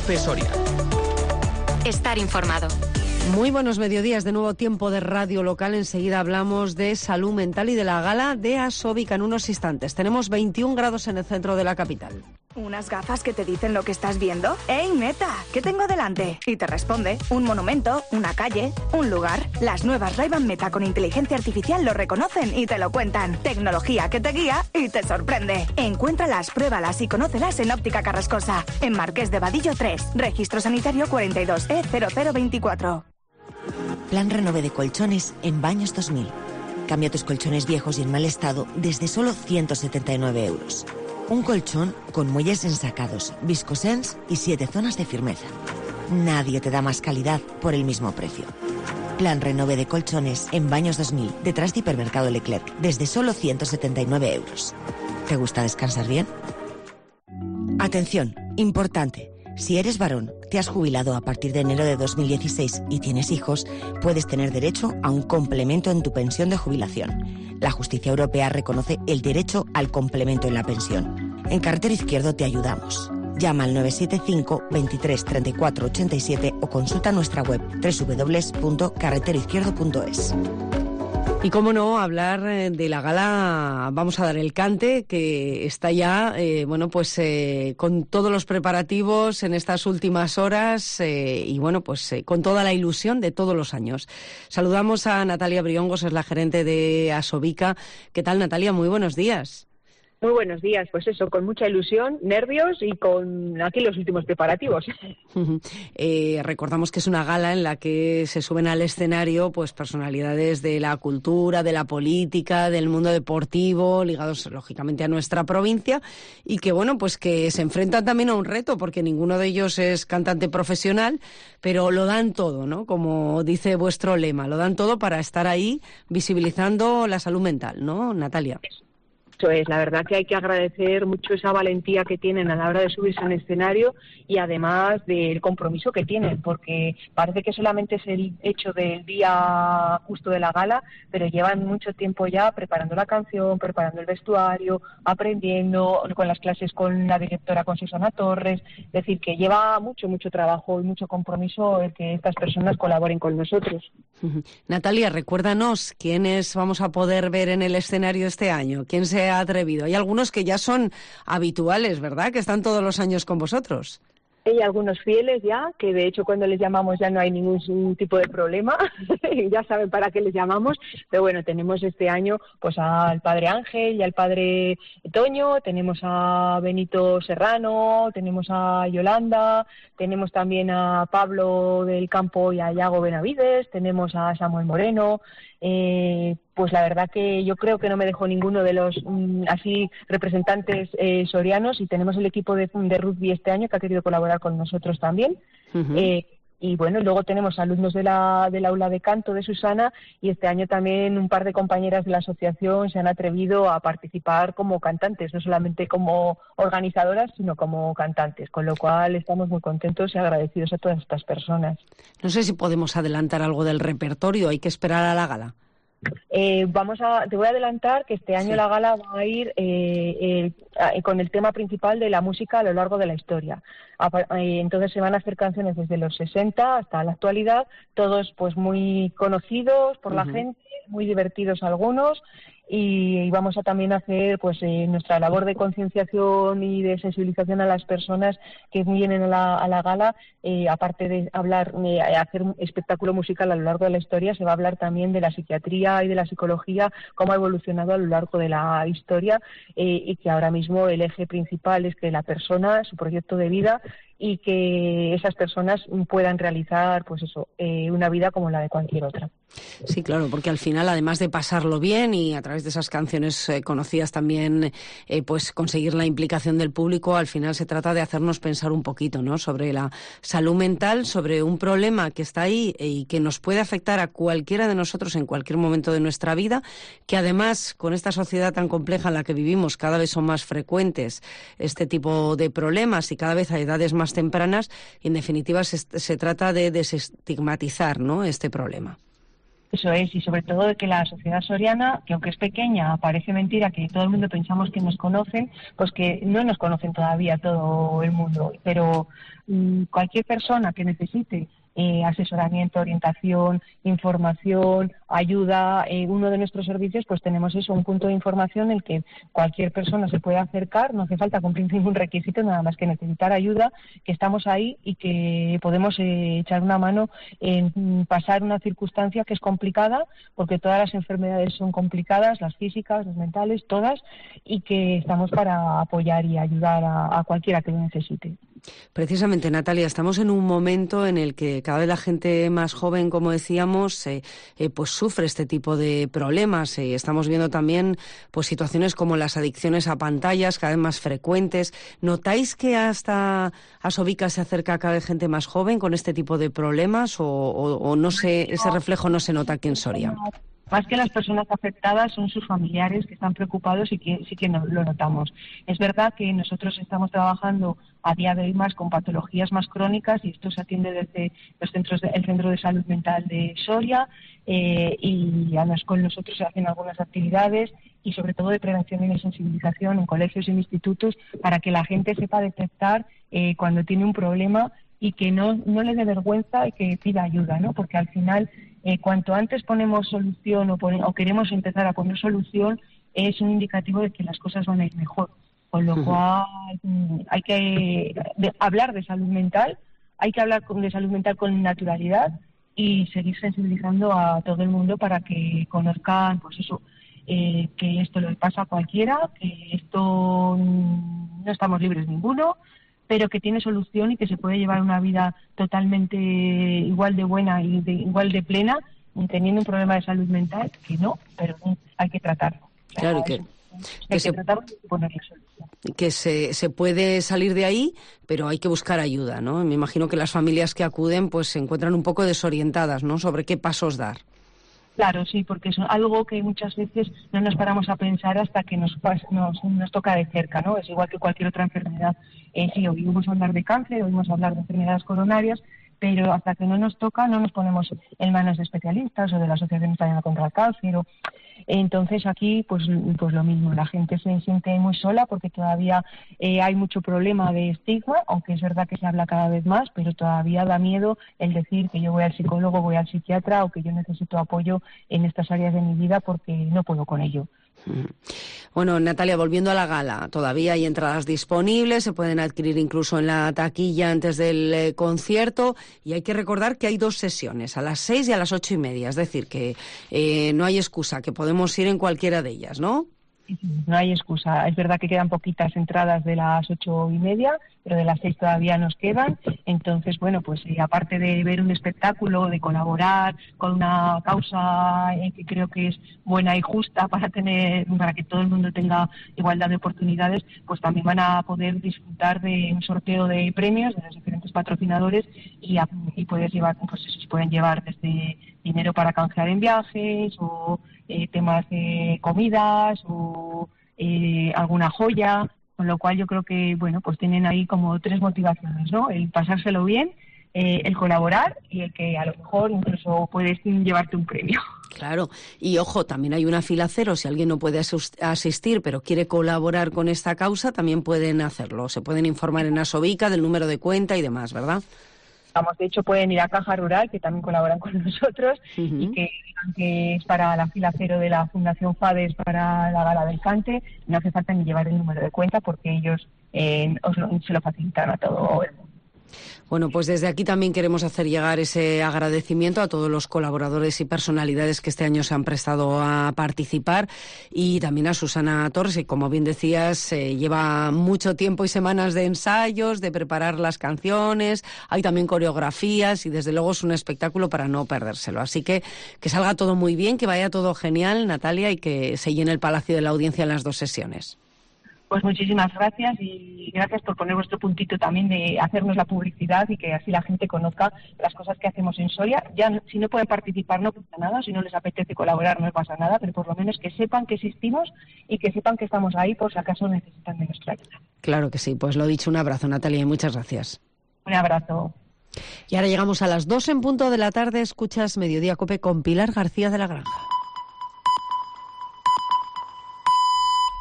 Cope Soria. Estar informado. Muy buenos mediodías, de nuevo tiempo de radio local. Enseguida hablamos de salud mental y de la gala de Asobica en unos instantes. Tenemos 21 grados en el centro de la capital. ¿Unas gafas que te dicen lo que estás viendo? ¡Ey, neta! ¿Qué tengo delante? Y te responde un monumento, una calle, un lugar. Las nuevas Ray-Ban Meta con inteligencia artificial lo reconocen y te lo cuentan. Tecnología que te guía y te sorprende. Encuéntralas, pruébalas y conócelas en Óptica Carrascosa. En Marqués de Vadillo 3. Registro sanitario 42E0024. Plan Renove de colchones en Baños 2000. Cambia tus colchones viejos y en mal estado desde solo 179 euros. Un colchón con muelles ensacados, Viscosens y 7 zonas de firmeza. Nadie te da más calidad por el mismo precio. Plan Renove de colchones en Baños 2000, detrás de Hipermercado Leclerc, desde solo 179 euros. ¿Te gusta descansar bien? Atención, importante. Si eres varón, te has jubilado a partir de enero de 2016 y tienes hijos, puedes tener derecho a un complemento en tu pensión de jubilación. La justicia europea reconoce el derecho al complemento en la pensión. En Carretero Izquierdo te ayudamos. Llama al 975 23 34 87 o consulta nuestra web www.carreteroizquierdo.es. Y cómo no, hablar de la gala Vamos a dar el cante, que está ya, con todos los preparativos en estas últimas horas con toda la ilusión de todos los años. Saludamos a Natalia Briongos, es la gerente de Asobica. ¿Qué tal, Natalia? Muy buenos días. Muy buenos días, pues eso, con mucha ilusión, nervios y con aquí los últimos preparativos. Recordamos que es una gala en la que se suben al escenario pues personalidades de la cultura, de la política, del mundo deportivo, ligados lógicamente a nuestra provincia y que que se enfrentan también a un reto porque ninguno de ellos es cantante profesional, pero lo dan todo, ¿no? Como dice vuestro lema, lo dan todo para estar ahí visibilizando la salud mental, ¿no, Natalia? Es la verdad que hay que agradecer mucho esa valentía que tienen a la hora de subirse al escenario y además del compromiso que tienen, porque parece que solamente es el hecho del día justo de la gala, pero llevan mucho tiempo ya preparando la canción, preparando el vestuario, aprendiendo con las clases con la directora, con Susana Torres, es decir, que lleva mucho trabajo y mucho compromiso el que estas personas colaboren con nosotros. Natalia, recuérdanos quiénes vamos a poder ver en el escenario este año, quién se ha atrevido. Hay algunos que ya son habituales, ¿verdad?, que están todos los años con vosotros. Hay algunos fieles ya, que de hecho cuando les llamamos ya no hay ningún tipo de problema, ya saben para qué les llamamos, pero bueno, tenemos este año pues al padre Ángel y al padre Toño, tenemos a Benito Serrano, tenemos a Yolanda, tenemos también a Pablo del Campo y a Iago Benavides, tenemos a Samuel Moreno. Pues la verdad que yo creo que no me dejó ninguno de los así representantes sorianos y tenemos el equipo de rugby este año que ha querido colaborar con nosotros también. Y bueno, luego tenemos alumnos del aula de canto de Susana y este año también un par de compañeras de la asociación se han atrevido a participar como cantantes, no solamente como organizadoras, sino como cantantes, con lo cual estamos muy contentos y agradecidos a todas estas personas. No sé si podemos adelantar algo del repertorio, hay que esperar a la gala. Te voy a adelantar que este año la gala va a ir con el tema principal de la música a lo largo de la historia. Entonces se van a hacer canciones desde los 60 hasta la actualidad, todos pues muy conocidos por la gente, muy divertidos algunos. Y vamos a también hacer nuestra labor de concienciación y de sensibilización a las personas que vienen a la gala, aparte de hacer un espectáculo musical a lo largo de la historia, se va a hablar también de la psiquiatría y de la psicología, cómo ha evolucionado a lo largo de la historia y que ahora mismo el eje principal es que la persona, su proyecto de vida y que esas personas puedan realizar una vida como la de cualquier otra. Sí, claro, porque al final, además de pasarlo bien y a través de esas canciones conocidas también, conseguir la implicación del público, al final se trata de hacernos pensar un poquito, ¿no?, sobre la salud mental, sobre un problema que está ahí y que nos puede afectar a cualquiera de nosotros en cualquier momento de nuestra vida, que además, con esta sociedad tan compleja en la que vivimos, cada vez son más frecuentes este tipo de problemas y cada vez a edades más tempranas, y en definitiva se trata de desestigmatizar, ¿no?, este problema. Eso es, y sobre todo de que la sociedad soriana, que aunque es pequeña, parece mentira que todo el mundo pensamos que nos conocen, pues que no nos conocen todavía todo el mundo, pero cualquier persona que necesite asesoramiento, orientación, información, ayuda, uno de nuestros servicios, pues tenemos eso, un punto de información en el que cualquier persona se puede acercar, no hace falta cumplir ningún requisito, nada más que necesitar ayuda, que estamos ahí y que podemos echar una mano en pasar una circunstancia que es complicada, porque todas las enfermedades son complicadas, las físicas, las mentales, todas, y que estamos para apoyar y ayudar a cualquiera que lo necesite. Precisamente, Natalia, estamos en un momento en el que cada vez la gente más joven, como decíamos, pues sufre este tipo de problemas. Estamos viendo también pues situaciones como las adicciones a pantallas cada vez más frecuentes. ¿Notáis que hasta a Sobica se acerca cada vez gente más joven con este tipo de problemas o no sé, ese reflejo no se nota aquí en Soria? Más que las personas afectadas son sus familiares que están preocupados y que sí que lo notamos. Es verdad que nosotros estamos trabajando a día de hoy más con patologías más crónicas y esto se atiende desde el Centro de Salud Mental de Soria y además con nosotros se hacen algunas actividades y sobre todo de prevención y de sensibilización en colegios y en institutos para que la gente sepa detectar cuando tiene un problema y que no le dé vergüenza y que pida ayuda, ¿no? Porque al final cuanto antes ponemos solución o queremos empezar a poner solución, es un indicativo de que las cosas van a ir mejor. Con lo cual hay que hablar de salud mental, hay que hablar de salud mental con naturalidad y seguir sensibilizando a todo el mundo para que conozcan, pues eso, que esto le pasa a cualquiera, que esto no estamos libres ninguno, pero que tiene solución y que se puede llevar una vida totalmente igual de buena y igual de plena, teniendo un problema de salud mental, que no, pero hay que tratarlo. Claro, que se puede salir de ahí, pero hay que buscar ayuda, ¿no? Me imagino que las familias que acuden pues se encuentran un poco desorientadas, ¿no?, sobre qué pasos dar. Claro, sí, porque es algo que muchas veces no nos paramos a pensar hasta que nos toca de cerca, ¿no? Es igual que cualquier otra enfermedad. Sí, oímos hablar de cáncer, oímos hablar de enfermedades coronarias, pero hasta que no nos toca no nos ponemos en manos de especialistas o de la Asociación Española contra el Cáncer. Entonces aquí pues lo mismo, la gente se siente muy sola porque todavía hay mucho problema de estigma, aunque es verdad que se habla cada vez más, pero todavía da miedo el decir que yo voy al psicólogo, voy al psiquiatra o que yo necesito apoyo en estas áreas de mi vida porque no puedo con ello. Bueno, Natalia, volviendo a la gala, todavía hay entradas disponibles, se pueden adquirir incluso en la taquilla antes del concierto y hay que recordar que hay 2 sesiones, a las 6 y a las 8:30, es decir, que no hay excusa, que podemos ir en cualquiera de ellas, ¿no? No hay excusa. Es verdad que quedan poquitas entradas de las 8:30, pero de las 6 todavía nos quedan. Entonces, bueno, pues aparte de ver un espectáculo, de colaborar con una causa que creo que es buena y justa para que todo el mundo tenga igualdad de oportunidades, pues también van a poder disfrutar de un sorteo de premios de los diferentes patrocinadores y pueden llevar desde dinero para canjear en viajes o temas de comidas o alguna joya, con lo cual yo creo que, bueno, pues tienen ahí como 3 motivaciones, ¿no? El pasárselo bien, el colaborar y el que a lo mejor incluso puedes llevarte un premio. Claro, y ojo, también hay una fila cero, si alguien no puede asistir pero quiere colaborar con esta causa, también pueden hacerlo, se pueden informar en Asobica del número de cuenta y demás, ¿verdad? De hecho, pueden ir a Caja Rural, que también colaboran con nosotros, y que digan que es para la fila cero de la Fundación FADES para la Gala del Cante. No hace falta ni llevar el número de cuenta porque ellos se lo facilitan a todo el mundo. Bueno, pues desde aquí también queremos hacer llegar ese agradecimiento a todos los colaboradores y personalidades que este año se han prestado a participar y también a Susana Torres, que como bien decías lleva mucho tiempo y semanas de ensayos, de preparar las canciones, hay también coreografías y desde luego es un espectáculo para no perdérselo. Así que salga todo muy bien, que vaya todo genial, Natalia, y que se llene el Palacio de la Audiencia en las 2 sesiones. Pues muchísimas gracias y gracias por poner vuestro puntito también de hacernos la publicidad y que así la gente conozca las cosas que hacemos en Soria. Ya si no pueden participar no pasa nada, si no les apetece colaborar no pasa nada, pero por lo menos que sepan que existimos y que sepan que estamos ahí por si acaso necesitan de nuestra ayuda. Claro que sí, pues lo dicho, un abrazo, Natalia, y muchas gracias. Un abrazo. Y ahora llegamos a las 2 en punto de la tarde. Escuchas Mediodía COPE con Pilar García de la Granja.